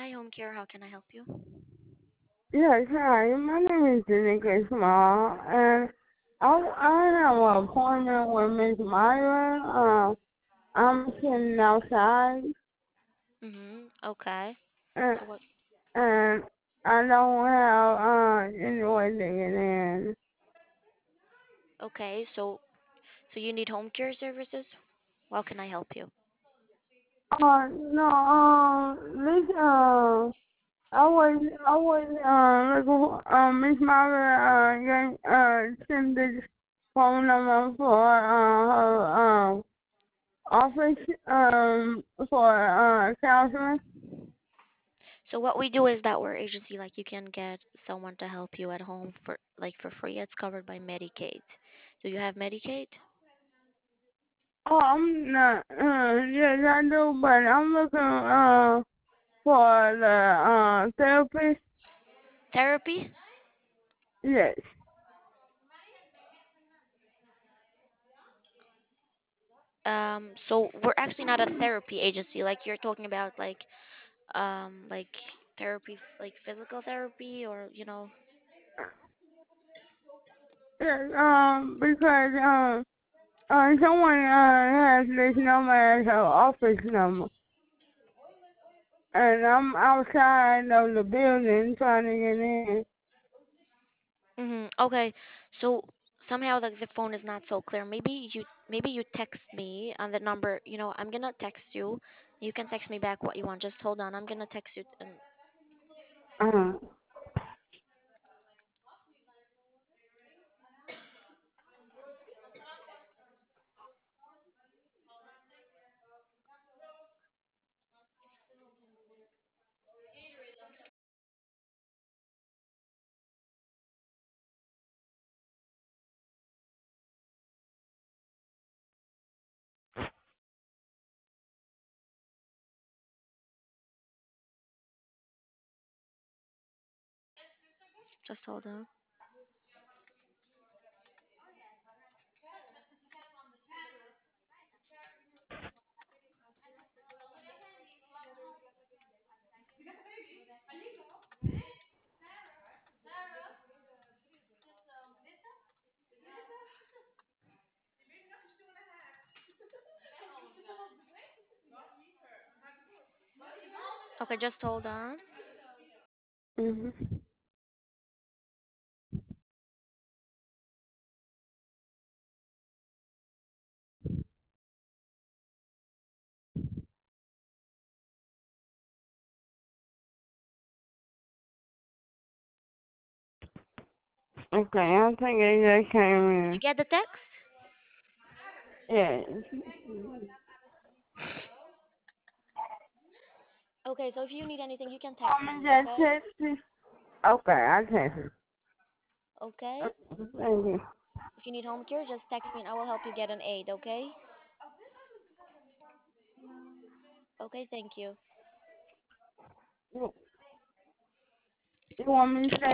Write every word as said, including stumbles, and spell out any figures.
Hi, home care. How can I help you? Yes, hi. My name is Danica Small, and I, I have an appointment with Miss Myra. Uh, I'm sitting outside, Mm-hmm. Okay. and, So what? and I don't have uh, any way to get in. Okay. So so you need home care services? How can I help you? Uh, no, uh, this, uh, I was, I was, uh, looking for, uh, Miss Myra, uh, gave, uh, sent this phone number for, uh, her, um, office um for uh counseling. So what we do is that we're agency, like you can get someone to help you at home for like for free. It's covered by Medicaid. Do you have Medicaid? Oh, I'm not. Uh, yes, I do, but I'm looking uh for the uh therapist. Therapy? Yes. Um, so we're actually not a therapy agency. Like you're talking about like um like therapy, like physical therapy, or you know. Yes. Um, because um uh someone uh has this number as her office number, and I'm outside of the building trying to get in. Mm-hmm. Okay. So somehow like the phone is not so clear. Maybe you maybe you text me on the number. You know, I'm gonna text you. You can text me back what you want. Just hold on. I'm gonna text you. And Uh, just hold on. Okay, just hold on. mhm. Okay, I think it just came You in. get the text? Yes. Okay, so if you need anything, you can text I'm me. just Okay? texting. Okay, I text you. Okay. Thank you. If you need home care, just text me and I will help you get an aid. Okay? Okay. Thank you. You you want me to say